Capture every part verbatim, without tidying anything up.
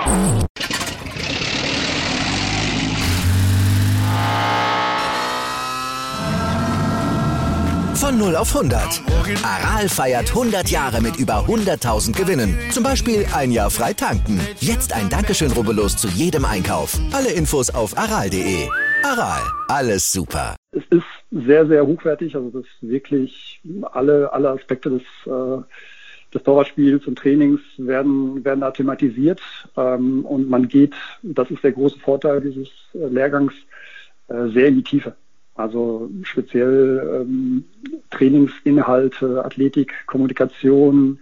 Von null auf hundert. Aral feiert hundert Jahre mit über hunderttausend Gewinnen. Zum Beispiel ein Jahr frei tanken. Jetzt ein Dankeschön, rubbellos zu jedem Einkauf. Alle Infos auf aral punkt de. Aral, alles super. Es ist sehr, sehr hochwertig. Also das ist wirklich alle, alle Aspekte des, äh, des Torwartspiels und Trainings werden, werden da thematisiert. Ähm, und man geht, das ist der große Vorteil dieses äh, Lehrgangs, äh, sehr in die Tiefe. Also speziell ähm, Trainingsinhalte, Athletik, Kommunikation,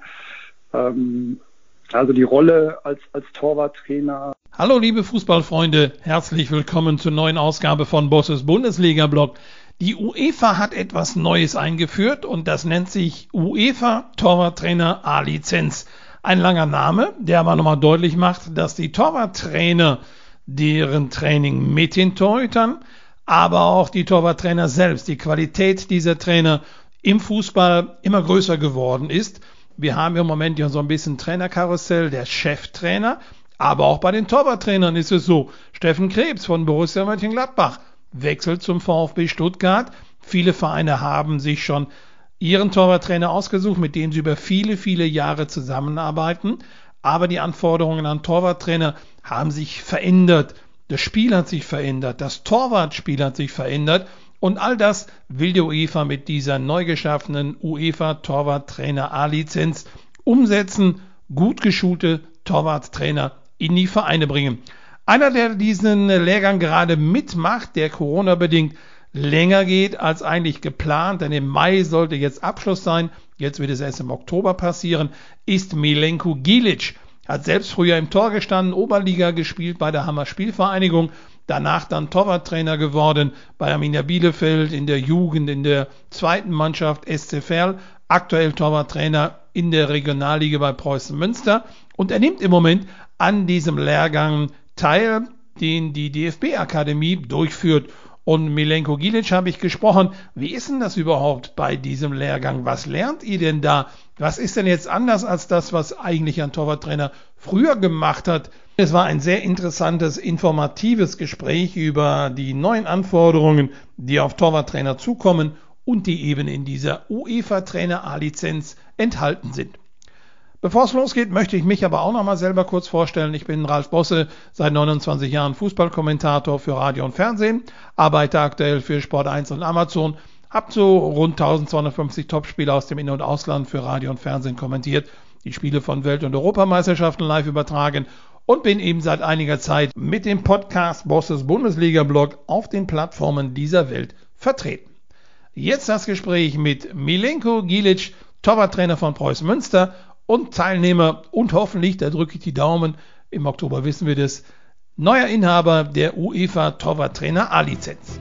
ähm, also die Rolle als, als Torwarttrainer. Hallo liebe Fußballfreunde, herzlich willkommen zur neuen Ausgabe von Bosses Bundesliga-Blog. Die UEFA hat etwas Neues eingeführt und das nennt sich UEFA Torwarttrainer A-Lizenz. Ein langer Name, der aber nochmal deutlich macht, dass die Torwarttrainer deren Training mit den Torhütern, aber auch die Torwarttrainer selbst, die Qualität dieser Trainer im Fußball immer größer geworden ist. Wir haben im Moment ja so ein bisschen Trainerkarussell, der Cheftrainer, aber auch bei den Torwarttrainern ist es so. Steffen Krebs von Borussia Mönchengladbach wechselt zum VfB Stuttgart. Viele Vereine haben sich schon ihren Torwarttrainer ausgesucht, mit dem sie über viele, viele Jahre zusammenarbeiten. Aber die Anforderungen an Torwarttrainer haben sich verändert. Das Spiel hat sich verändert, das Torwartspiel hat sich verändert und all das will die UEFA mit dieser neu geschaffenen UEFA Torwarttrainer A-Lizenz umsetzen, gut geschulte Torwarttrainer in die Vereine bringen. Einer, der diesen Lehrgang gerade mitmacht, der Corona-bedingt länger geht als eigentlich geplant, denn im Mai sollte jetzt Abschluss sein, jetzt wird es erst im Oktober passieren, ist Milenko Gilic. Hat selbst früher im Tor gestanden, Oberliga gespielt bei der Hammer Spielvereinigung, danach dann Torwarttrainer geworden bei Arminia Bielefeld in der Jugend, in der zweiten Mannschaft S C Verl, aktuell Torwarttrainer in der Regionalliga bei Preußen Münster und er nimmt im Moment an diesem Lehrgang teil, den die D F B-Akademie durchführt. Und Milenko Gilic habe ich gesprochen. Wie ist denn das überhaupt bei diesem Lehrgang? Was lernt ihr denn da? Was ist denn jetzt anders als das, was eigentlich ein Torwarttrainer früher gemacht hat? Es war ein sehr interessantes, informatives Gespräch über die neuen Anforderungen, die auf Torwarttrainer zukommen und die eben in dieser UEFA-Trainer A-Lizenz enthalten sind. Bevor es losgeht, möchte ich mich aber auch noch mal selber kurz vorstellen. Ich bin Ralf Bosse, seit neunundzwanzig Jahren Fußballkommentator für Radio und Fernsehen, arbeite aktuell für Sport eins und Amazon, habe so rund eintausendzweihundertfünfzig Topspiele aus dem In- und Ausland für Radio und Fernsehen kommentiert, die Spiele von Welt- und Europameisterschaften live übertragen und bin eben seit einiger Zeit mit dem Podcast Bosses Bundesliga-Blog auf den Plattformen dieser Welt vertreten. Jetzt das Gespräch mit Milenko Gilic, Torwarttrainer von Preußen Münster und Teilnehmer und hoffentlich, da drücke ich die Daumen, im Oktober wissen wir das, neuer Inhaber der UEFA Torwarttrainer A-Lizenz.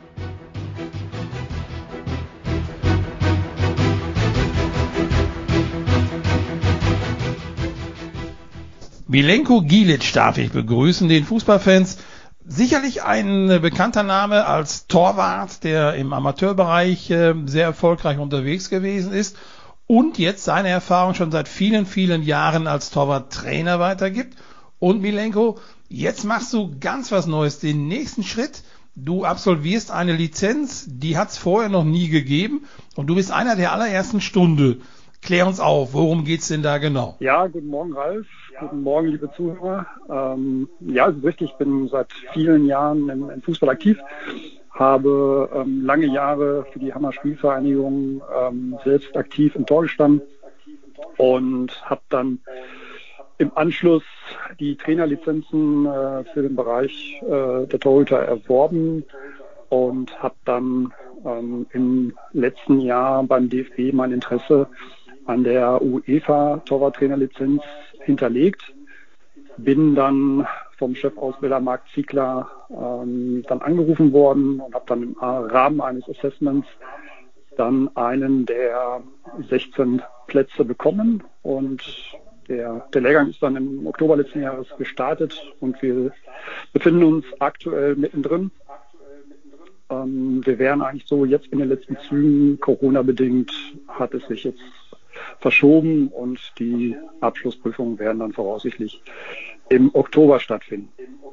Milenko Gilic darf ich begrüßen, den Fußballfans. Sicherlich ein bekannter Name als Torwart, der im Amateurbereich sehr erfolgreich unterwegs gewesen ist und jetzt seine Erfahrung schon seit vielen, vielen Jahren als Torwarttrainer weitergibt. Und Milenko, jetzt machst du ganz was Neues, den nächsten Schritt. Du absolvierst eine Lizenz, die hat es vorher noch nie gegeben und du bist einer der allerersten Stunde. Klär uns auf, worum geht's denn da genau? Ja, guten Morgen Ralf, guten Morgen liebe Zuhörer. Ähm, ja, es ist richtig, ich bin seit vielen Jahren im, im Fußball aktiv. Habe ähm, lange Jahre für die Hammer Spielvereinigung ähm, selbst aktiv im Tor gestanden und habe dann im Anschluss die Trainerlizenzen äh, für den Bereich äh, der Torhüter erworben und habe dann ähm, im letzten Jahr beim D F B mein Interesse an der UEFA Torwarttrainerlizenz hinterlegt. Bin dann vom Chefausbilder Marc Ziegler ähm, dann angerufen worden und habe dann im Rahmen eines Assessments dann einen der sechzehn Plätze bekommen und der, der Lehrgang ist dann im Oktober letzten Jahres gestartet und wir befinden uns aktuell mittendrin. Ähm, wir wären eigentlich so jetzt in den letzten Zügen, Corona-bedingt hat es sich jetzt verschoben und die Abschlussprüfungen werden dann voraussichtlich im Oktober stattfinden.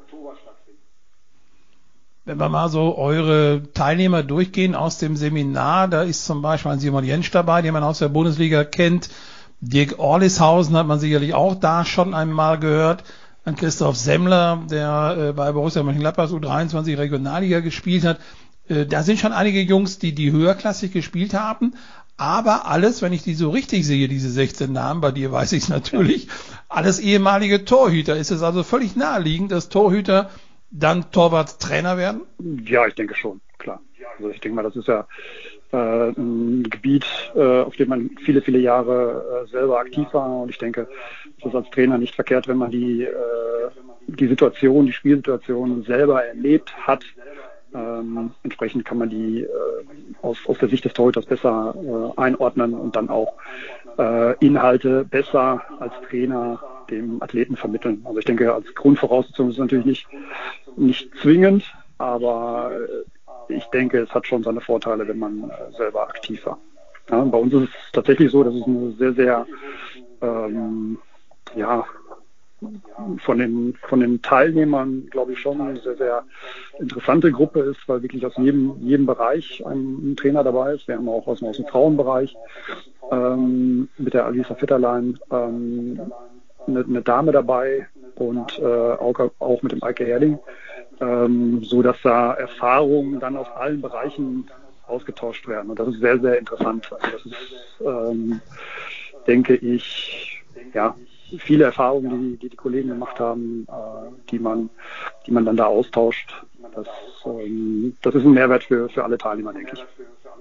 Wenn wir mal so eure Teilnehmer durchgehen aus dem Seminar, da ist zum Beispiel ein Simon Jentsch dabei, den man aus der Bundesliga kennt. Dirk Orlishausen hat man sicherlich auch da schon einmal gehört. An Christoph Semmler, der äh, bei Borussia Mönchengladbach U dreiundzwanzig Regionalliga gespielt hat. Äh, da sind schon einige Jungs, die die höherklassig gespielt haben. Aber alles, wenn ich die so richtig sehe, diese sechzehn Namen, bei dir weiß ich es natürlich, alles ehemalige Torhüter. Ist es also völlig naheliegend, dass Torhüter dann Torwarttrainer werden? Ja, ich denke schon, klar. Also ich denke mal, das ist ja äh, ein Gebiet, äh, auf dem man viele, viele Jahre äh, selber aktiv war. Und ich denke, es ist als Trainer nicht verkehrt, wenn man die, äh, die Situation, die Spielsituation selber erlebt hat. Ähm, entsprechend kann man die äh, aus, aus der Sicht des Torhüters besser äh, einordnen und dann auch äh, Inhalte besser als Trainer dem Athleten vermitteln. Also ich denke, als Grundvoraussetzung ist es natürlich nicht, nicht zwingend, aber äh, ich denke, es hat schon seine Vorteile, wenn man äh, selber aktiv war. Ja, bei uns ist es tatsächlich so, dass es eine sehr, sehr ähm, ja, von den, von den Teilnehmern, glaube ich, schon eine sehr, sehr interessante Gruppe ist, weil wirklich aus jedem, jedem Bereich ein, ein Trainer dabei ist. Wir haben auch aus dem, aus dem Frauenbereich ähm, mit der Alisa Vetterlein ähm, eine, eine Dame dabei und äh, auch, auch mit dem Eike Herrling, ähm, so dass da Erfahrungen dann aus allen Bereichen ausgetauscht werden. Und das ist sehr, sehr interessant. Also das ist, ähm, denke ich, ja, viele Erfahrungen, die, die die Kollegen gemacht haben, äh, die man, die man dann da austauscht. Das, ähm, das ist ein Mehrwert für, für alle Teilnehmer, denke ich.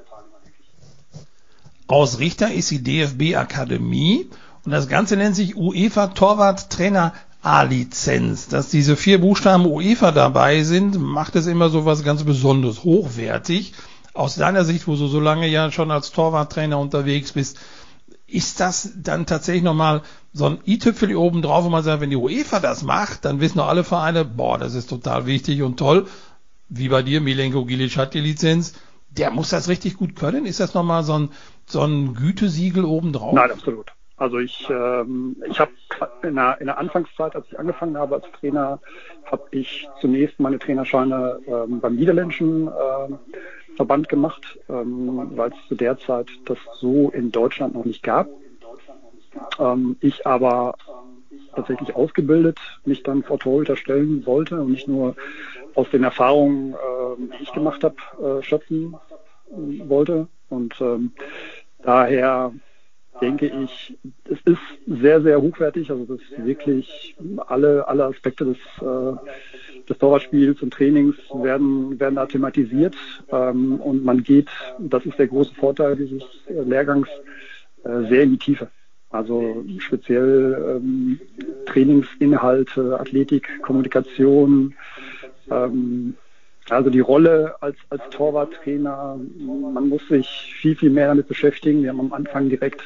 Ausrichter ist die D F B-Akademie und das Ganze nennt sich UEFA Torwart Trainer A-Lizenz. Dass diese vier Buchstaben UEFA dabei sind, macht es immer so was ganz Besonderes, hochwertig. Aus deiner Sicht, wo du so lange ja schon als Torwarttrainer unterwegs bist, ist das dann tatsächlich nochmal so ein i-Tüpfel oben drauf, wo man sagt, wenn die UEFA das macht, dann wissen doch alle Vereine, boah, das ist total wichtig und toll. Wie bei dir, Milenko Gilic hat die Lizenz. Der muss das richtig gut können. Ist das nochmal so ein, so ein Gütesiegel oben drauf? Nein, absolut. Also ich, ähm, ich habe in der, in der Anfangszeit, als ich angefangen habe als Trainer, habe ich zunächst meine Trainerscheine ähm, beim niederländischen äh, Verband gemacht, ähm, weil es zu der Zeit das so in Deutschland noch nicht gab. Ähm, ich aber tatsächlich ausgebildet mich dann vor Torhüter stellen wollte und nicht nur aus den Erfahrungen, äh, die ich gemacht habe, äh, schöpfen wollte. Und ähm, daher denke ich, es ist sehr, sehr hochwertig. Also das ist wirklich alle, alle Aspekte des, äh, des Torwartspiels und Trainings werden, werden da thematisiert. Ähm, und man geht, das ist der große Vorteil dieses Lehrgangs, äh, sehr in die Tiefe. Also speziell ähm, Trainingsinhalte, Athletik, Kommunikation, ähm, also die Rolle als, als Torwarttrainer, man muss sich viel, viel mehr damit beschäftigen. Wir haben am Anfang direkt,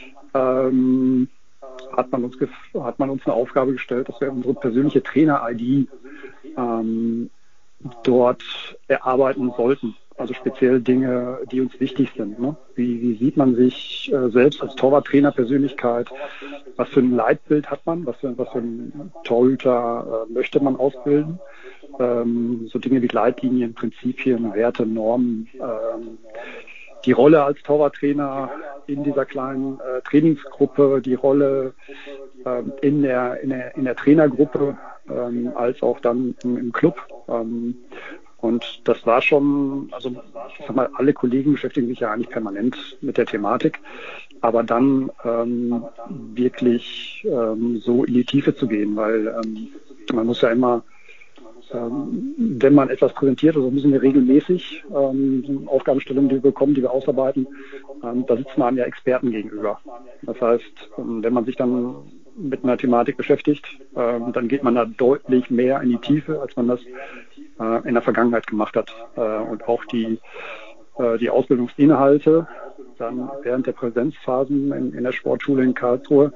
ähm, hat, man uns hat man uns eine Aufgabe gestellt, dass wir unsere persönliche Trainer-I D ähm, dort erarbeiten sollten. Also speziell Dinge, die uns wichtig sind. Ne? Wie, wie sieht man sich äh, selbst als Torwarttrainer-Persönlichkeit? Was für ein Leitbild hat man? Was für, was für ein Torhüter äh, möchte man ausbilden? Ähm, so Dinge wie Leitlinien, Prinzipien, Werte, Normen. Ähm, die Rolle als Torwarttrainer in dieser kleinen äh, Trainingsgruppe, die Rolle ähm, in, der, in, der, in der Trainergruppe, ähm, als auch dann im, im Club. Ähm, Und das war schon, also ich sag mal, alle Kollegen beschäftigen sich ja eigentlich permanent mit der Thematik, aber dann ähm, wirklich ähm, so in die Tiefe zu gehen, weil ähm, man muss ja immer, ähm, wenn man etwas präsentiert, also müssen wir regelmäßig ähm, Aufgabenstellungen, die wir bekommen, die wir ausarbeiten, ähm, da sitzen einem ja Experten gegenüber. Das heißt, ähm, wenn man sich dann mit einer Thematik beschäftigt, ähm, dann geht man da deutlich mehr in die Tiefe, als man das in der Vergangenheit gemacht hat. Und auch die, die Ausbildungsinhalte dann während der Präsenzphasen in, in der Sportschule in Karlsruhe,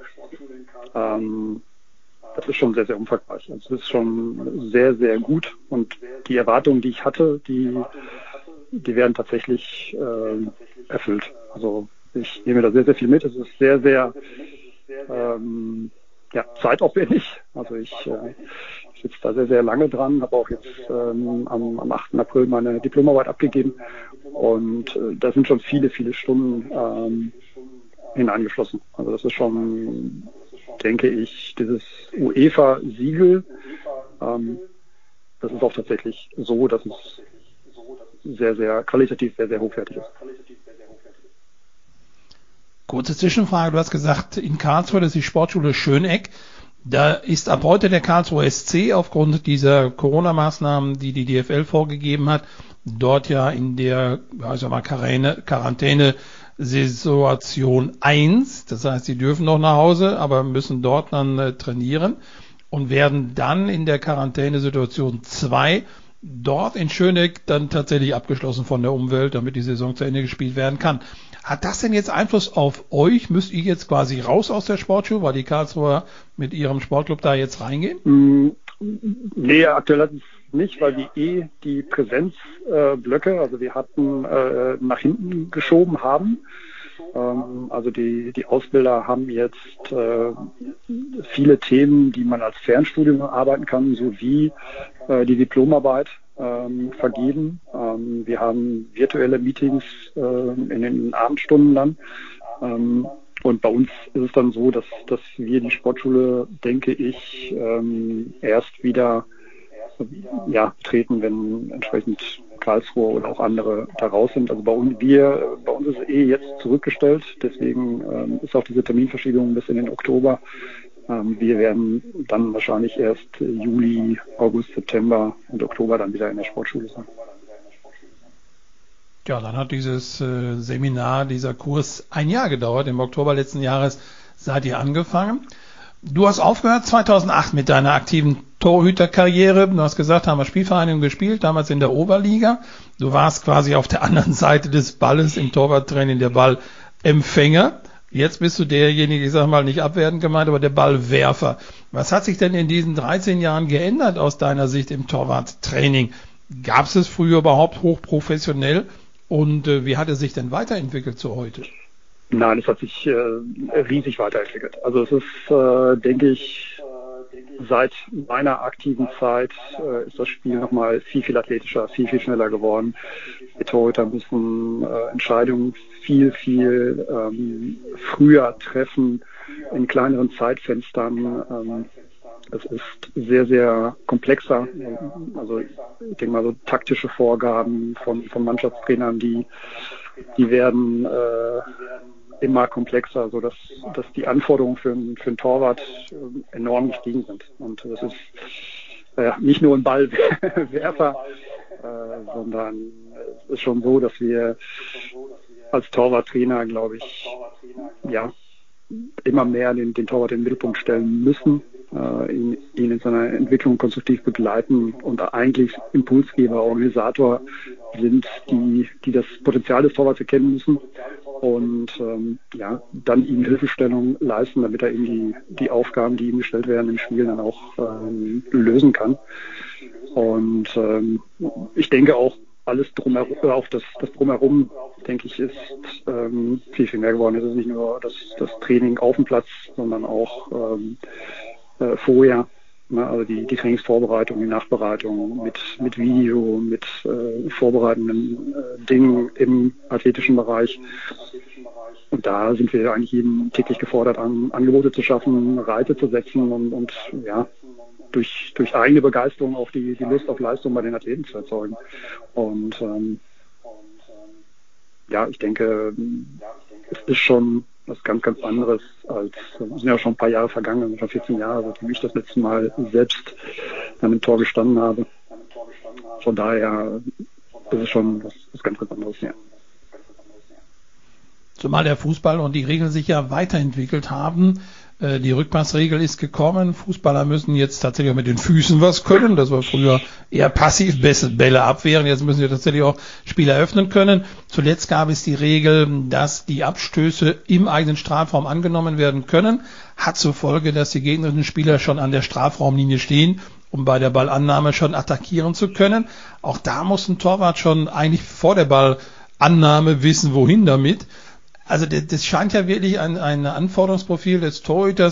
ähm, das ist schon sehr, sehr umfangreich. Also das ist schon sehr, sehr gut. Und die Erwartungen, die ich hatte, die, die werden tatsächlich äh, erfüllt. Also ich nehme da sehr, sehr viel mit. Es ist sehr, sehr ähm, ja, zeitaufwendig. Also ich äh, sitze da sehr, sehr lange dran, habe auch jetzt ähm, am, am achten April meine Diplomarbeit abgegeben und äh, da sind schon viele, viele Stunden ähm, hineingeflossen. Also das ist schon, denke ich, dieses UEFA-Siegel, ähm, das ist auch tatsächlich so, dass es sehr, sehr qualitativ sehr, sehr hochwertig ist. Kurze Zwischenfrage, du hast gesagt, in Karlsruhe, das ist die Sportschule Schöneck. Da ist ab heute der Karlsruher S C aufgrund dieser Corona-Maßnahmen, die die D F L vorgegeben hat, dort ja in der, ja, ich sag mal, Quarantäne-Situation eins. Das heißt, sie dürfen noch nach Hause, aber müssen dort dann äh, trainieren und werden dann in der Quarantänesituation zwei dort in Schöneck dann tatsächlich abgeschlossen von der Umwelt, damit die Saison zu Ende gespielt werden kann. Hat das denn jetzt Einfluss auf euch? Müsst ihr jetzt quasi raus aus der Sportschule, weil die Karlsruher mit ihrem Sportclub da jetzt reingehen? Mm, nee, aktuell hat es nicht, weil wir eh die Präsenzblöcke, äh, also wir hatten äh, nach hinten geschoben haben. Ähm, also die, die Ausbilder haben jetzt äh, viele Themen, die man als Fernstudium arbeiten kann, sowie äh, die Diplomarbeit ähm, vergeben. Ähm, wir haben virtuelle Meetings äh, in den Abendstunden dann. Ähm, und bei uns ist es dann so, dass, dass wir die Sportschule, denke ich, ähm, erst wieder ja, treten, wenn entsprechend Karlsruhe oder auch andere da raus sind. Also bei uns, wir, bei uns ist es eh jetzt zurückgestellt, deswegen ähm, ist auch diese Terminverschiebung bis in den Oktober. Ähm, wir werden dann wahrscheinlich erst Juli, August, September und Oktober dann wieder in der Sportschule sein. Ja, dann hat dieses äh, Seminar, dieser Kurs ein Jahr gedauert. Im Oktober letzten Jahres seid ihr angefangen. Du hast aufgehört zweitausendacht mit deiner aktiven Torhüterkarriere. Du hast gesagt, haben wir Spielvereinigung gespielt, damals in der Oberliga. Du warst quasi auf der anderen Seite des Balles im Torwarttraining der Ballempfänger. Jetzt bist du derjenige, ich sag mal nicht abwertend gemeint, aber der Ballwerfer. Was hat sich denn in diesen dreizehn Jahren geändert aus deiner Sicht im Torwarttraining? Gab es es früher überhaupt hochprofessionell? Und äh, wie hat es sich denn weiterentwickelt zu heute? Nein, es hat sich äh, riesig weiterentwickelt. Also es ist, äh, denke ich, seit meiner aktiven Zeit äh, ist das Spiel nochmal viel, viel athletischer, viel, viel schneller geworden. Die Torhüter müssen äh, Entscheidungen viel, viel ähm, früher treffen, in kleineren Zeitfenstern. Ähm, es ist sehr, sehr komplexer. Also ich denke mal so taktische Vorgaben von, von Mannschaftstrainern, die, die werden äh, immer komplexer, so dass, dass die Anforderungen für, für einen Torwart enorm gestiegen sind. Und das ist äh, nicht nur ein Ballwerfer, äh, sondern es ist schon so, dass wir als Torwarttrainer, glaube ich, ja, immer mehr den, den Torwart in den Mittelpunkt stellen müssen, äh, ihn, ihn in seiner Entwicklung konstruktiv begleiten und eigentlich Impulsgeber, Organisator sind, die, die das Potenzial des Torwarts erkennen müssen und ähm, ja, dann ihm Hilfestellung leisten, damit er eben die, die Aufgaben, die ihm gestellt werden im Spiel, dann auch ähm, lösen kann. Und ähm, ich denke auch, alles drumherum, auch das, das Drumherum, denke ich, ist ähm, viel, viel mehr geworden. Es ist nicht nur das, das Training auf dem Platz, sondern auch ähm, äh, vorher. Ne, also die, die Trainingsvorbereitung, die Nachbereitung mit, mit Video, mit äh, vorbereitenden äh, Dingen im athletischen Bereich. Und da sind wir eigentlich jeden täglich gefordert, an, Angebote zu schaffen, Reize zu setzen und, und ja, durch, durch eigene Begeisterung auch die, die Lust auf Leistung bei den Athleten zu erzeugen. Und ähm, ja, ich denke, es ist schon was ganz, ganz anderes als, es sind ja schon ein paar Jahre vergangen, schon vierzehn Jahre, seitdem ich das letzte Mal selbst an dem Tor gestanden habe. Von daher ist es schon was, was ganz, ganz anderes, ja. Zumal der Fußball und die Regeln sich ja weiterentwickelt haben. Die Rückpassregel ist gekommen. Fußballer müssen jetzt tatsächlich auch mit den Füßen was können. Das war früher eher passiv, Bälle abwehren. Jetzt müssen wir tatsächlich auch Spiele eröffnen können. Zuletzt gab es die Regel, dass die Abstöße im eigenen Strafraum angenommen werden können. Hat zur Folge, dass die gegnerischen Spieler schon an der Strafraumlinie stehen, um bei der Ballannahme schon attackieren zu können. Auch da muss ein Torwart schon eigentlich vor der Ballannahme wissen, wohin damit. Also das scheint ja wirklich ein, ein Anforderungsprofil des Torhüters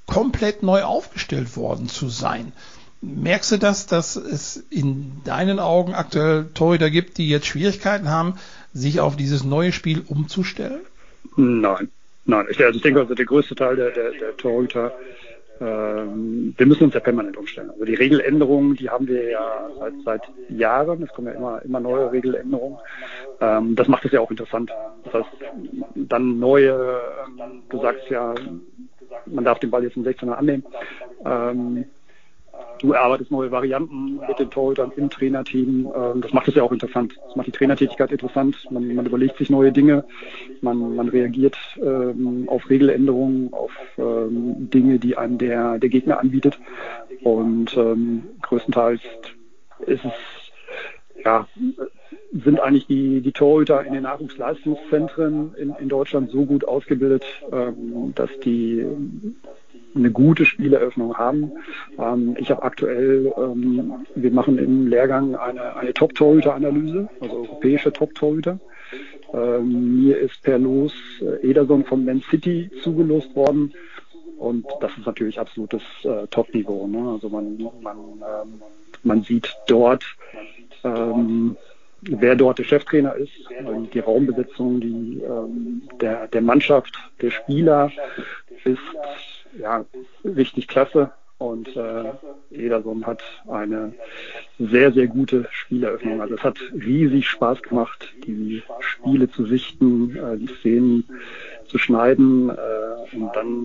komplett neu aufgestellt worden zu sein. Merkst du das, dass es in deinen Augen aktuell Torhüter gibt, die jetzt Schwierigkeiten haben, sich auf dieses neue Spiel umzustellen? Nein, nein. Ich, also ich denke, also der größte Teil der, der, der Torhüter, ähm, wir müssen uns ja permanent umstellen. Also die Regeländerungen, die haben wir ja seit, seit Jahren. Es kommen ja immer, immer neue Regeländerungen. Ähm, das macht es ja auch interessant. Das heißt, dann neue, ähm, du sagst ja, man darf den Ball jetzt im sechzehner annehmen. Ähm, Du erarbeitest neue Varianten mit den Torhütern im Trainerteam. Das macht es ja auch interessant. Das macht die Trainertätigkeit interessant. Man, man überlegt sich neue Dinge. Man, man reagiert ähm, auf Regeländerungen, auf ähm, Dinge, die einem der, der Gegner anbietet. Und ähm, größtenteils ist es, ja, sind eigentlich die, die Torhüter in den Nachwuchsleistungszentren in, in Deutschland so gut ausgebildet, ähm, dass die eine gute Spieleröffnung haben. Ähm, ich habe aktuell, ähm, wir machen im Lehrgang eine, eine Top-Torhüter-Analyse, also europäische Top-Torhüter. Ähm, mir ist per Los äh, Ederson von Man City zugelost worden und das ist natürlich absolutes äh, Top-Niveau. Ne? Also man, man, ähm, man sieht dort, ähm, wer dort der Cheftrainer ist, die Raumbesetzung, die, ähm, der, der Mannschaft, der Spieler ist ja richtig klasse und äh, Ederson hat eine sehr, sehr gute Spieleröffnung. Also es hat riesig Spaß gemacht, die Spiele zu sichten, äh, die Szenen zu schneiden äh, und dann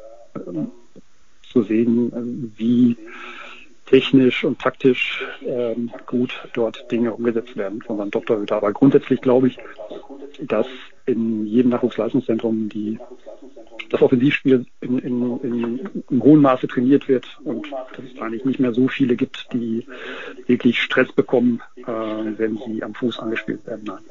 äh, zu sehen, äh, wie technisch und taktisch ähm, gut dort Dinge umgesetzt werden von seinem Top-Torhüter. Aber grundsätzlich glaube ich, dass in jedem Nachwuchsleistungszentrum die das Offensivspiel in, in, in, in hohem Maße trainiert wird und dass es eigentlich nicht mehr so viele gibt, die wirklich Stress bekommen, äh, wenn sie am Fuß angespielt werden. Nein.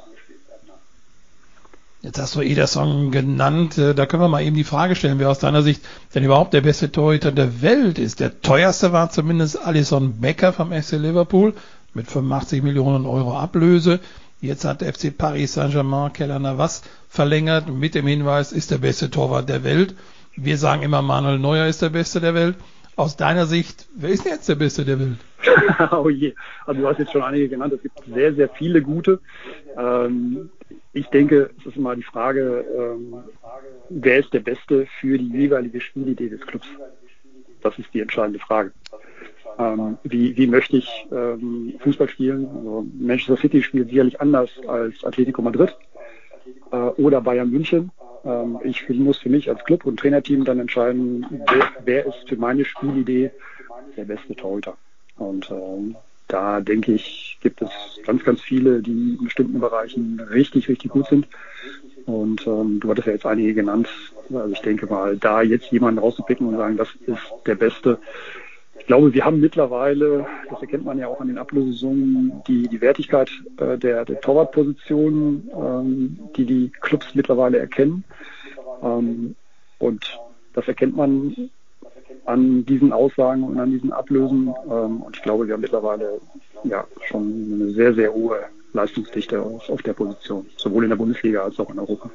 Jetzt hast du Ederson genannt, da können wir mal eben die Frage stellen, wer aus deiner Sicht denn überhaupt der beste Torhüter der Welt ist. Der teuerste war zumindest Alisson Becker vom F C Liverpool mit fünfundachtzig Millionen Euro Ablöse. Jetzt hat der F C Paris Saint-Germain Keylor Navas verlängert mit dem Hinweis, ist der beste Torwart der Welt. Wir sagen immer, Manuel Neuer ist der Beste der Welt. Aus deiner Sicht, wer ist denn jetzt der Beste der Welt? Oh je, also du hast jetzt schon einige genannt, es gibt sehr, sehr viele gute. Ähm, ich denke, es ist immer die Frage, ähm, wer ist der Beste für die jeweilige Spielidee des Clubs? Das ist die entscheidende Frage. Ähm, wie, wie möchte ich ähm, Fußball spielen? Also Manchester City spielt sicherlich anders als Atletico Madrid äh, oder Bayern München. Ähm, ich muss für mich als Club und Trainerteam dann entscheiden, wer, wer ist für meine Spielidee der beste Torhüter. Und ähm, da denke ich, gibt es ganz, ganz viele, die in bestimmten Bereichen richtig, richtig gut sind. Und ähm, du hattest ja jetzt einige genannt. Also ich denke mal, da jetzt jemanden rauszupicken und sagen, das ist der Beste. Ich glaube, wir haben mittlerweile, das erkennt man ja auch an den Ablösesummen, die, die Wertigkeit äh, der, der Torwartposition, ähm, die die Clubs mittlerweile erkennen. Ähm, und das erkennt man an diesen Aussagen und an diesen Ablösen. Ähm, und ich glaube, wir haben mittlerweile ja schon eine sehr, sehr hohe Leistungsdichte auf, auf der Position, sowohl in der Bundesliga als auch in Europa.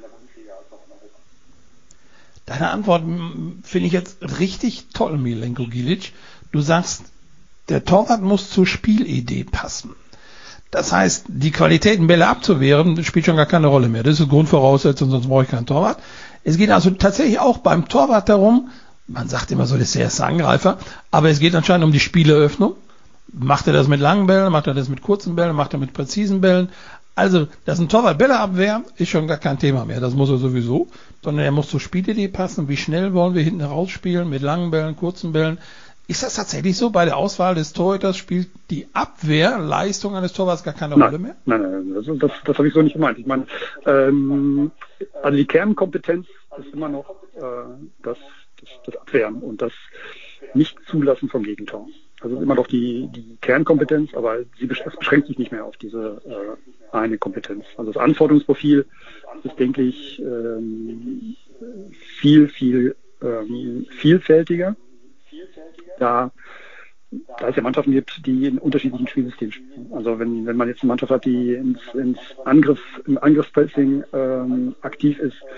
Deine Antwort finde ich jetzt richtig toll, Milenko Gilic. Du sagst, der Torwart muss zur Spielidee passen. Das heißt, die Qualitäten, Bälle abzuwehren, spielt schon gar keine Rolle mehr. Das ist eine Grundvoraussetzung, sonst brauche ich keinen Torwart. Es geht also tatsächlich auch beim Torwart darum, man sagt immer so, das ist der erste Angreifer, aber es geht anscheinend um die Spieleröffnung. Macht er das mit langen Bällen, macht er das mit kurzen Bällen, macht er mit präzisen Bällen? Also, dass ein Torwart Bälle abwehrt, ist schon gar kein Thema mehr. Das muss er sowieso. Sondern er muss zur Spielidee passen. Wie schnell wollen wir hinten rausspielen? Mit langen Bällen, kurzen Bällen? Ist das tatsächlich so? Bei der Auswahl des Torhüters spielt die Abwehrleistung eines Torwarts gar keine nein, Rolle mehr? Nein, nein, das, das, das habe ich so nicht gemeint. Ich meine, ähm, also die Kernkompetenz ist immer noch äh, das, das, das Abwehren und das Nicht-Zulassen vom Gegentor. Also immer noch die, die Kernkompetenz, aber sie es beschränkt sich nicht mehr auf diese äh, eine Kompetenz. Also das Anforderungsprofil ist, denke ich, ähm, viel, viel ähm, vielfältiger. Da, da es ja Mannschaften gibt, die in unterschiedlichen Spielsystemen spielen. Also wenn, wenn man jetzt eine Mannschaft hat, die ins, ins Angriff, im Angriffspressing ähm, aktiv ist,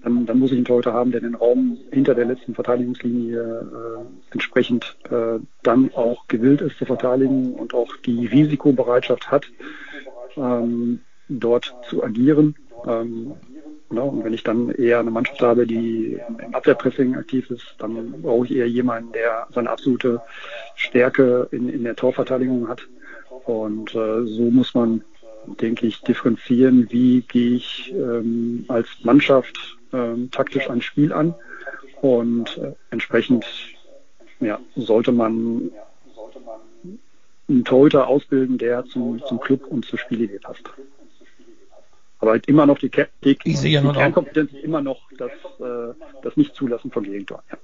dann, dann muss ich einen Torhüter haben, der den Raum hinter der letzten Verteidigungslinie äh, entsprechend äh, dann auch gewillt ist zu verteidigen und auch die Risikobereitschaft hat, ähm, dort zu agieren. Ähm, ja, und wenn ich dann eher eine Mannschaft habe, die im Abwehrpressing aktiv ist, dann brauche ich eher jemanden, der seine absolute Stärke in, in der Torverteidigung hat. Und äh, so muss man, denke ich, differenzieren, wie gehe ich ähm, als Mannschaft ähm, taktisch ein Spiel an. Und äh, entsprechend ja, sollte man einen Torhüter ausbilden, der zum, zum Club und zur Spielidee passt. Aber halt immer noch die, Ke- die, Ich sehe ja die nun Kernkompetenz ist immer noch das, äh, das Nicht-Zulassen von Gegentoren. Ja.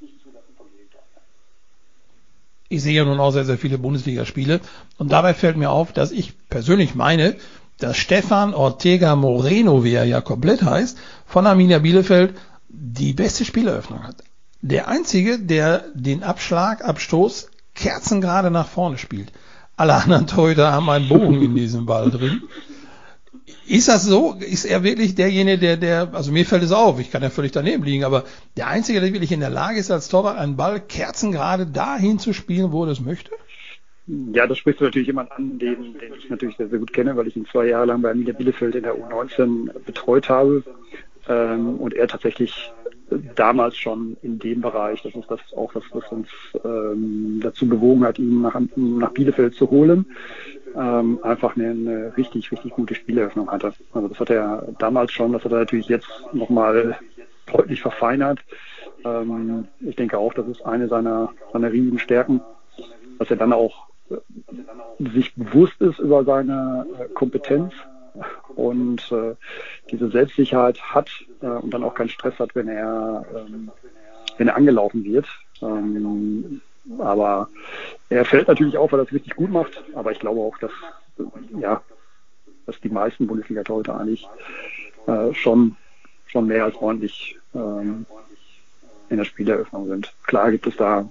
Ich sehe ja nun auch sehr, sehr viele Bundesligaspiele und dabei fällt mir auf, dass ich persönlich meine, dass Stefan Ortega Moreno, wie er ja komplett heißt, von Arminia Bielefeld die beste Spieleröffnung hat. Der einzige, der den Abschlag, Abstoß kerzengerade nach vorne spielt. Alle anderen Torhüter haben einen Bogen in diesem Ball drin. Ist das so? Ist er wirklich derjenige, der, der, also mir fällt es auf, ich kann ja völlig daneben liegen, aber der Einzige, der wirklich in der Lage ist, als Torwart einen Ball kerzengerade dahin zu spielen, wo er es möchte? Ja, das sprichst du natürlich jemand an, den, den ich natürlich sehr, sehr gut kenne, weil ich ihn zwei Jahre lang bei Arminia Bielefeld in der U neunzehn betreut habe. Ähm, und er tatsächlich damals schon in dem Bereich, das ist das auch das, was uns ähm, dazu bewogen hat, ihn nach, nach Bielefeld zu holen, ähm, einfach eine, eine richtig, richtig gute Spieleröffnung hatte. Also das hat er damals schon, das hat er natürlich jetzt nochmal deutlich verfeinert. Ähm, ich denke auch, das ist eine seiner, seiner riesigen Stärken, dass er dann auch äh, sich bewusst ist über seine äh, Kompetenz und äh, diese Selbstsicherheit hat äh, und dann auch keinen Stress hat, wenn er ähm, wenn er angelaufen wird. Ähm, aber er fällt natürlich auf, weil er es richtig gut macht. Aber ich glaube auch, dass äh, ja, dass die meisten Bundesliga-Torhüter eigentlich äh, schon schon mehr als ordentlich ähm, in der Spieleröffnung sind. Klar gibt es da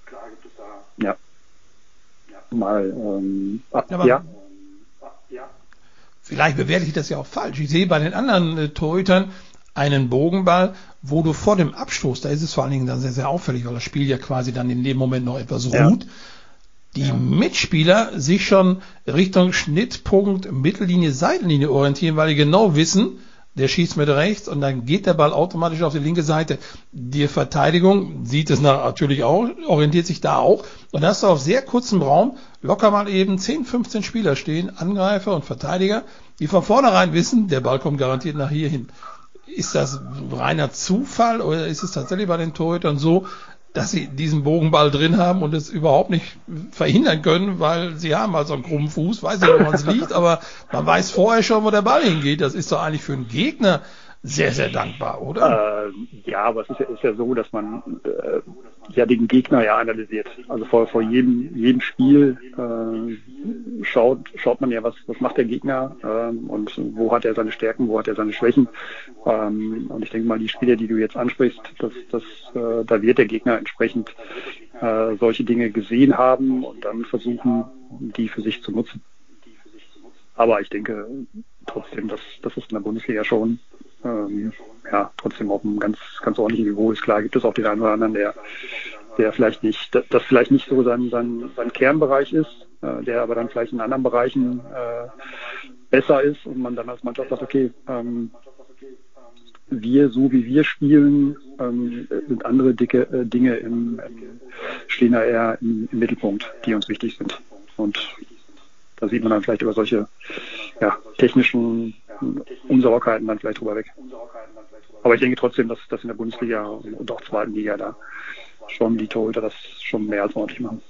ja mal ähm, Aber ja. Vielleicht bewerte ich das ja auch falsch. Ich sehe bei den anderen äh, Torhütern einen Bogenball, wo du vor dem Abstoß, da ist es vor allen Dingen dann sehr, sehr auffällig, weil das Spiel ja quasi dann in dem Moment noch etwas Ja. ruht, die Ja. Mitspieler sich schon Richtung Schnittpunkt, Mittellinie, Seitenlinie orientieren, weil die genau wissen, der schießt mit rechts und dann geht der Ball automatisch auf die linke Seite. Die Verteidigung sieht es nach, natürlich auch, orientiert sich da auch. Und da hast du auf sehr kurzem Raum locker mal eben zehn, fünfzehn Spieler stehen, Angreifer und Verteidiger, die von vornherein wissen, der Ball kommt garantiert nach hier hin. Ist das reiner Zufall oder ist es tatsächlich bei den Torhütern so, dass sie diesen Bogenball drin haben und es überhaupt nicht verhindern können, weil sie haben also einen krummen Fuß, weiß nicht, wo man es liegt, aber man weiß vorher schon, wo der Ball hingeht. Das ist doch eigentlich für einen Gegner sehr, sehr dankbar, oder? Äh, ja, aber es ist ja, ist ja so, dass man äh, ja den Gegner ja analysiert. Also vor, vor jedem, jedem Spiel äh, schaut, schaut man ja, was, was macht der Gegner ähm, und wo hat er seine Stärken, wo hat er seine Schwächen. Ähm, und ich denke mal, die Spieler, die du jetzt ansprichst, das, das, äh, da wird der Gegner entsprechend äh, solche Dinge gesehen haben und dann versuchen, die für sich zu nutzen. Aber ich denke trotzdem, dass das ist in der Bundesliga schon ähm, ja, trotzdem auf einem ganz, ganz ordentlichen Niveau ist. Klar gibt es auch den einen oder anderen, der, der vielleicht nicht, das vielleicht nicht so sein, sein, sein Kernbereich ist, äh, der aber dann vielleicht in anderen Bereichen äh, besser ist und man dann als Mannschaft sagt, okay, ähm, wir, so wie wir spielen, ähm, sind andere dicke äh, Dinge im, im, stehen da eher im, im Mittelpunkt, die uns wichtig sind. Und da sieht man dann vielleicht über solche ja, technischen Unsauberkeiten dann vielleicht drüber weg. Aber ich denke trotzdem, dass das in der Bundesliga und auch zweiten Liga da schon die Torhüter das schon mehr als ordentlich machen.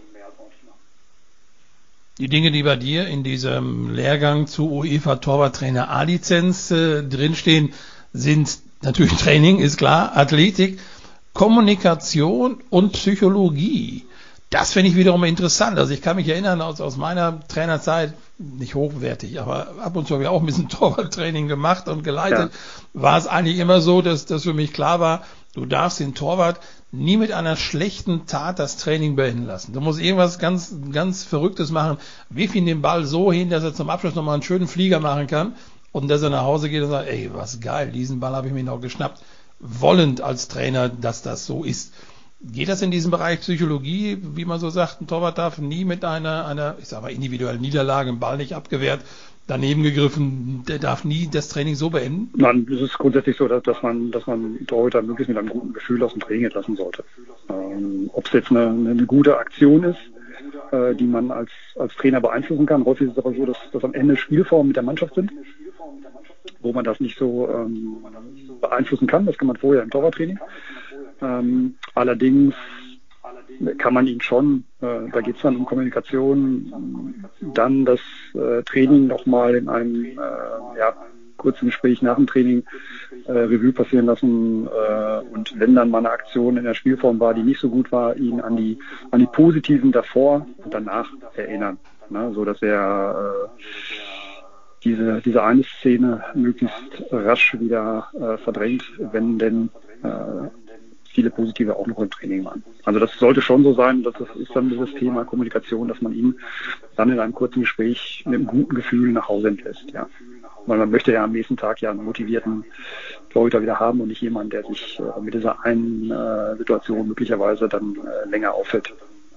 Die Dinge, die bei dir in diesem Lehrgang zu UEFA Torwarttrainer A-Lizenz äh, drinstehen, sind natürlich Training, ist klar, Athletik, Kommunikation und Psychologie. Das finde ich wiederum interessant. Also ich kann mich erinnern, aus, aus meiner Trainerzeit, nicht hochwertig, aber ab und zu habe ich auch ein bisschen Torwarttraining gemacht und geleitet, ja. War es eigentlich immer so, dass das für mich klar war, du darfst den Torwart nie mit einer schlechten Tat das Training beenden lassen. Du musst irgendwas ganz, ganz Verrücktes machen. Wirf ihn den Ball so hin, dass er zum Abschluss nochmal einen schönen Flieger machen kann und dass er nach Hause geht und sagt, ey, was geil, diesen Ball habe ich mir noch geschnappt. wollend als Trainer, dass das so ist. Geht das in diesem Bereich Psychologie, wie man so sagt, ein Torwart darf nie mit einer, einer ich sag mal, individuellen Niederlage, im Ball nicht abgewehrt, daneben gegriffen, der darf nie das Training so beenden? Nein, es ist grundsätzlich so, dass, dass man, dass man Torhüter möglichst mit einem guten Gefühl aus dem Training entlassen sollte. Ähm, ob es jetzt eine, eine gute Aktion ist, äh, die man als, als Trainer beeinflussen kann. Häufig ist es aber so, dass, dass am Ende Spielformen mit der Mannschaft sind, wo man das nicht so ähm, beeinflussen kann. Das kann man vorher im Torwarttraining. Ähm, allerdings kann man ihn schon, äh, da geht es dann um Kommunikation, dann das äh, Training nochmal in einem äh, ja, kurzen Gespräch nach dem Training äh, Revue passieren lassen äh, und wenn dann mal eine Aktion in der Spielform war, die nicht so gut war, ihn an die an die positiven davor und danach erinnern, ne? So dass er äh, diese diese eine Szene möglichst rasch wieder äh, verdrängt, wenn denn äh, viele positive auch noch im Training waren. Also das sollte schon so sein, dass das ist dann dieses Thema Kommunikation, dass man ihn dann in einem kurzen Gespräch mit einem guten Gefühl nach Hause entlässt, ja. Weil man möchte ja am nächsten Tag ja einen motivierten Torhüter wieder haben und nicht jemanden, der sich äh, mit dieser einen äh, Situation möglicherweise dann äh, länger auffällt.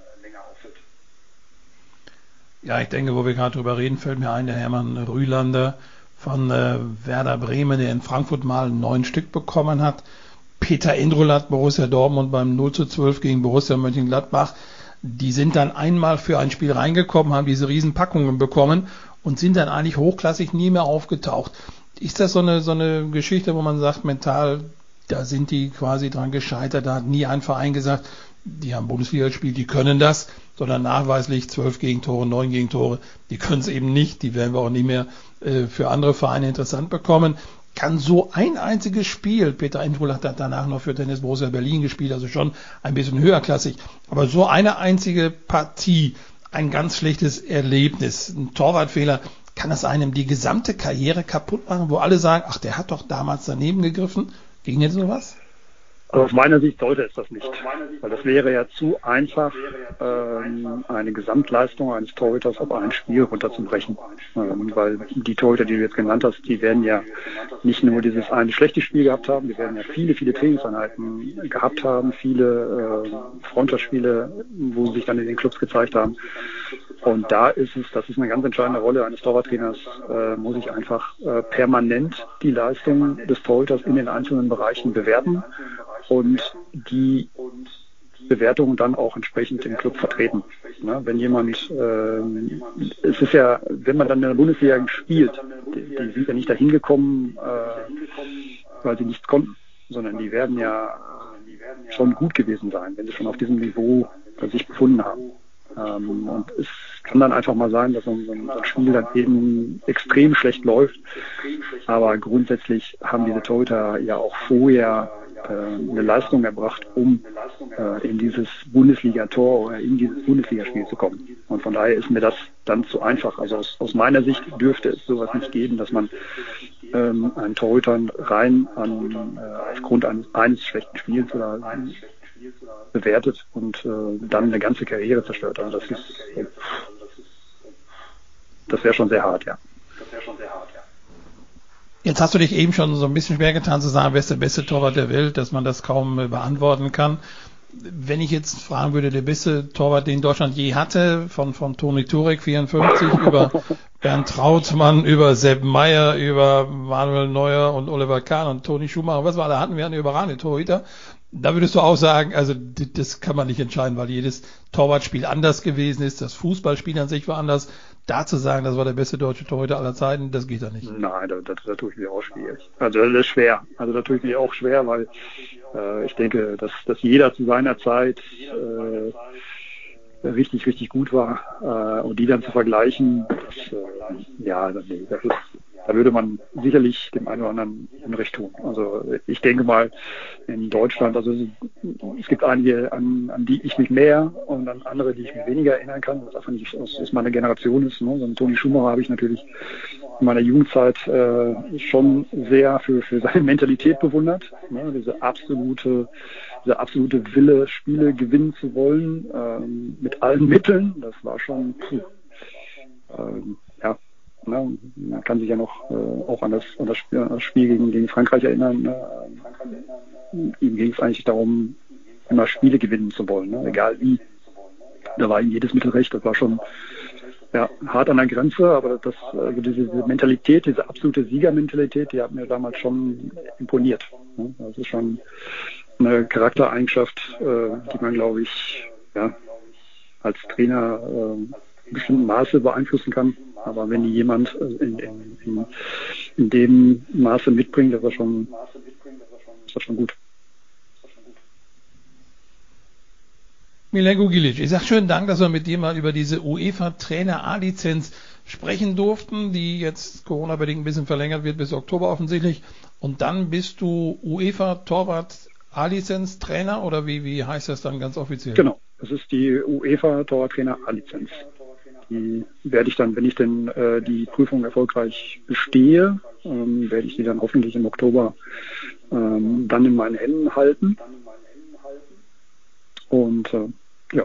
Ja, ich denke, wo wir gerade drüber reden, fällt mir ein, der Hermann Rühlander von äh, Werder Bremen, der in Frankfurt mal neun Stück bekommen hat. Peter Endrol, Borussia Dortmund beim null zu zwölf gegen Borussia Mönchengladbach. Die sind dann einmal für ein Spiel reingekommen, haben diese riesen Packungen bekommen und sind dann eigentlich hochklassig nie mehr aufgetaucht. Ist das so eine, so eine Geschichte, wo man sagt, mental, da sind die quasi dran gescheitert, da hat nie ein Verein gesagt, die haben Bundesliga gespielt, die können das, sondern nachweislich zwölf Gegentore, neun Gegentore, die können es eben nicht, die werden wir auch nie mehr äh, für andere Vereine interessant bekommen. Kann so ein einziges Spiel, Peter Endrol hat danach noch für Tennis Borussia Berlin gespielt, also schon ein bisschen höherklassig, aber so eine einzige Partie, ein ganz schlechtes Erlebnis, ein Torwartfehler, kann das einem die gesamte Karriere kaputt machen, wo alle sagen, ach, der hat doch damals daneben gegriffen. Ging jetzt sowas? Also aus meiner Sicht sollte es das nicht, weil das wäre ja zu einfach, ähm, eine Gesamtleistung eines Torhüters auf ein Spiel runterzubrechen, ähm, weil die Torhüter, die du jetzt genannt hast, die werden ja nicht nur dieses eine schlechte Spiel gehabt haben, die werden ja viele, viele Trainingseinheiten gehabt haben, viele äh, Freundschaftsspiele, wo sie sich dann in den Clubs gezeigt haben. Und da ist es, das ist eine ganz entscheidende Rolle eines Torwarttrainers, äh, muss ich einfach äh, permanent die Leistung des Torhüters in den einzelnen Bereichen bewerten und die Bewertungen dann auch entsprechend im Club vertreten. Ne? Wenn jemand, äh, es ist ja, wenn man dann in der Bundesliga spielt, die, die sind ja nicht dahin gekommen, äh, weil sie nichts konnten, sondern die werden ja schon gut gewesen sein, wenn sie schon auf diesem Niveau äh, sich befunden haben. Ähm, und es kann dann einfach mal sein, dass so ein, so ein Spiel dann eben extrem schlecht läuft. Aber grundsätzlich haben diese Torhüter ja auch vorher äh, eine Leistung erbracht, um äh, in dieses Bundesliga-Tor oder in dieses Bundesligaspiel zu kommen. Und von daher ist mir das dann zu einfach. Also aus, aus meiner Sicht dürfte es sowas nicht geben, dass man ähm, einen Torhütern rein an, äh, aufgrund eines, eines schlechten Spiels oder eines bewertet und äh, dann eine ganze Karriere zerstört. Also das ist, das wäre schon sehr hart, ja. Jetzt hast du dich eben schon so ein bisschen schwer getan zu sagen, wer ist der beste Torwart der Welt, dass man das kaum äh, beantworten kann. Wenn ich jetzt fragen würde, der beste Torwart, den Deutschland je hatte, von, von Toni Turek vierundfünfzig über Bernd Trautmann, über Sepp Maier, über Manuel Neuer und Oliver Kahn und Toni Schumacher, was war da, hatten wir eine überragende Torhüter. Da würdest du auch sagen, also das kann man nicht entscheiden, weil jedes Torwartspiel anders gewesen ist, das Fußballspiel an sich war anders. Da zu sagen, das war der beste deutsche Torhüter aller Zeiten, das geht ja nicht. Nein, da, da, da tue ich mir auch schwierig. Also das ist schwer. Also da tue ich mir auch schwer, weil äh, ich denke, dass, dass jeder zu seiner Zeit äh, richtig, richtig gut war. Äh, und die dann zu vergleichen, das, äh, ja, das, das ist, da würde man sicherlich dem einen oder anderen Unrecht tun. Also ich denke mal, in Deutschland, also es gibt einige, an, an die ich mich mehr und an andere, die ich mich weniger erinnern kann, was einfach nicht aus, aus meiner Generation ist. Ne? So einen Toni Schumacher habe ich natürlich in meiner Jugendzeit äh, schon sehr für, für seine Mentalität bewundert. Ne? Diese absolute, dieser absolute Wille, Spiele gewinnen zu wollen, ähm, mit allen Mitteln. Das war schon, puh, ähm, ja. Ne? Man kann sich ja noch äh, auch an das, an das Spiel, an das Spiel gegen, gegen Frankreich erinnern. Ne? Ihm ging es eigentlich darum, immer Spiele gewinnen zu wollen, ne? Egal wie. Da war ihm jedes Mittel recht. Das war schon ja, hart an der Grenze, aber das, also diese Mentalität, diese absolute Siegermentalität, die hat mir damals schon imponiert. Ne? Das ist schon eine Charaktereigenschaft, äh, die man, glaube ich, ja, als Trainer äh, in bestimmten Maße beeinflussen kann. Aber wenn die jemand in, in, in, in dem Maße mitbringt, das war schon, das war schon gut. Milenko Gilic, ich sage schönen Dank, dass wir mit dir mal über diese UEFA-Trainer-A-Lizenz sprechen durften, die jetzt Corona-bedingt ein bisschen verlängert wird bis Oktober offensichtlich. Und dann bist du UEFA-Torwart-A-Lizenz-Trainer oder wie, wie heißt das dann ganz offiziell? Genau, das ist die UEFA-Torwart-Trainer-A-Lizenz. Die werde ich dann, wenn ich denn äh, die Prüfung erfolgreich bestehe, ähm, werde ich die dann hoffentlich im Oktober ähm, dann in meinen Händen halten. Und äh, ja.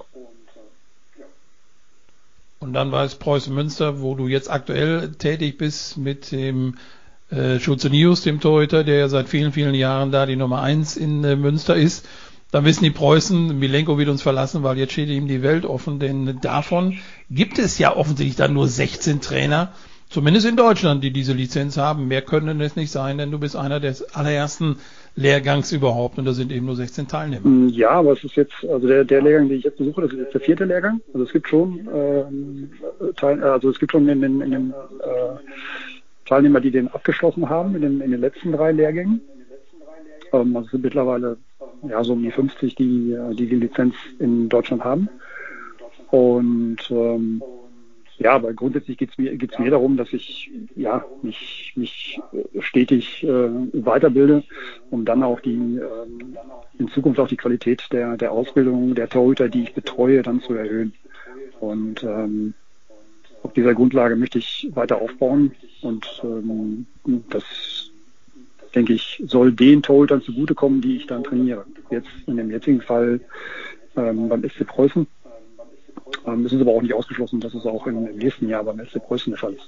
Und dann war es Preußen Münster, wo du jetzt aktuell tätig bist mit dem äh, Schulze Nius, dem Torhüter, der ja seit vielen, vielen Jahren da die Nummer eins in äh, Münster ist. Dann wissen die Preußen, Milenko wird uns verlassen, weil jetzt steht ihm die Welt offen, denn davon gibt es ja offensichtlich dann nur sechzehn Trainer, zumindest in Deutschland, die diese Lizenz haben. Mehr können es nicht sein, denn du bist einer des allerersten Lehrgangs überhaupt und da sind eben nur sechzehn Teilnehmer. Ja, aber es ist jetzt, also der, der Lehrgang, den ich jetzt besuche, das ist jetzt der vierte Lehrgang. Also es gibt schon ähm, Teil, also es gibt schon in den, in den äh, Teilnehmer, die den abgeschlossen haben in den, in den letzten drei Lehrgängen. Ähm, also es sind mittlerweile ja so um die fünfzig, die die, die Lizenz in Deutschland haben. Und ähm, ja, aber grundsätzlich geht es mir, geht's mir darum, dass ich ja mich, mich stetig äh, weiterbilde, um dann auch die ähm, in Zukunft auch die Qualität der, der Ausbildung der Torhüter, die ich betreue, dann zu erhöhen. Und ähm, auf dieser Grundlage möchte ich weiter aufbauen und ähm, das, denke ich, soll den Torhütern zugutekommen, die ich dann trainiere. Jetzt in dem jetzigen Fall ähm, beim S C Preußen. Ähm, es ist aber auch nicht ausgeschlossen, dass es auch im, im nächsten Jahr beim S C Preußen der Fall ist.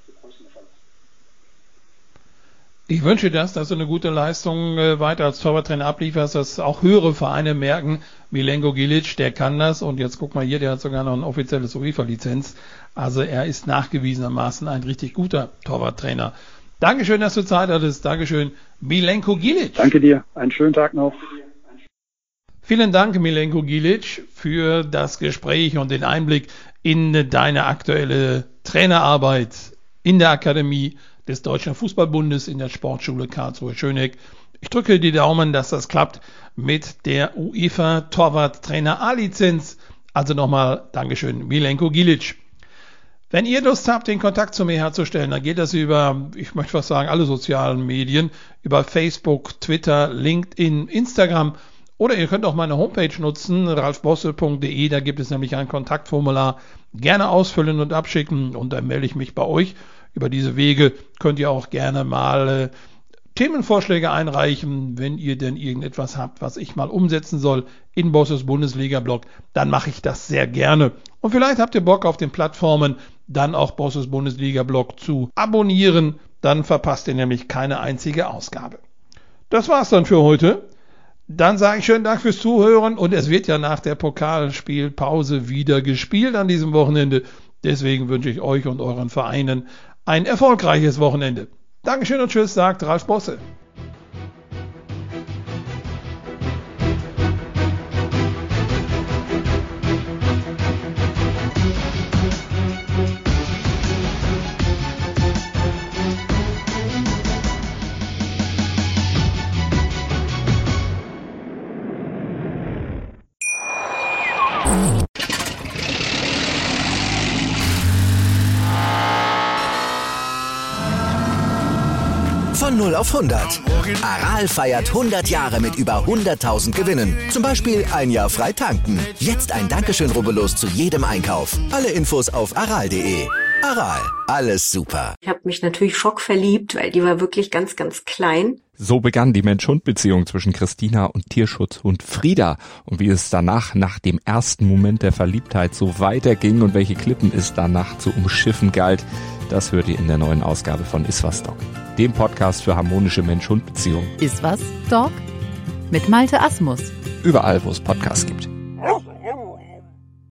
Ich wünsche das, dass du eine gute Leistung äh, weiter als Torwarttrainer ablieferst, dass auch höhere Vereine merken, Milenko Gilic, der kann das und jetzt guck mal hier, der hat sogar noch ein offizielles UEFA-Lizenz. Also er ist nachgewiesenermaßen ein richtig guter Torwarttrainer. Dankeschön, dass du Zeit hattest. Dankeschön, Milenko Gilic. Danke dir. Einen schönen Tag noch. Vielen Dank, Milenko Gilic, für das Gespräch und den Einblick in deine aktuelle Trainerarbeit in der Akademie des Deutschen Fußballbundes in der Sportschule Karlsruhe-Schöneck. Ich drücke die Daumen, dass das klappt mit der UEFA Torwart-Trainer A-Lizenz. Also nochmal Dankeschön, Milenko Gilic. Wenn ihr Lust habt, den Kontakt zu mir herzustellen, dann geht das über, ich möchte fast sagen, alle sozialen Medien, über Facebook, Twitter, LinkedIn, Instagram. Oder ihr könnt auch meine Homepage nutzen, ralf bosse punkt de, da gibt es nämlich ein Kontaktformular. Gerne ausfüllen und abschicken und dann melde ich mich bei euch. Über diese Wege könnt ihr auch gerne mal äh, Themenvorschläge einreichen, wenn ihr denn irgendetwas habt, was ich mal umsetzen soll in Bosses Bundesliga-Blog, dann mache ich das sehr gerne. Und vielleicht habt ihr Bock auf den Plattformen, dann auch Bosses Bundesliga-Blog zu abonnieren, dann verpasst ihr nämlich keine einzige Ausgabe. Das war's dann für heute. Dann sage ich schönen Dank fürs Zuhören und es wird ja nach der Pokalspielpause wieder gespielt an diesem Wochenende. Deswegen wünsche ich euch und euren Vereinen ein erfolgreiches Wochenende. Dankeschön und tschüss, sagt Ralf Bosse. Von null auf hundert. Aral feiert hundert Jahre mit über hunderttausend Gewinnen. Zum Beispiel ein Jahr frei tanken. Jetzt ein Dankeschön, rubbellos zu jedem Einkauf. Alle Infos auf aral punkt de. Aral, alles super. Ich habe mich natürlich schockverliebt, weil die war wirklich ganz, ganz klein. So begann die Mensch-Hund-Beziehung zwischen Christina und Tierschutzhund Frieda. Und wie es danach, nach dem ersten Moment der Verliebtheit, so weiterging und welche Klippen es danach zu umschiffen galt, das hört ihr in der neuen Ausgabe von Iswas Dog, dem Podcast für harmonische Mensch-Hund-Beziehungen. Iswas Dog? Mit Malte Asmus. Überall, wo es Podcasts gibt.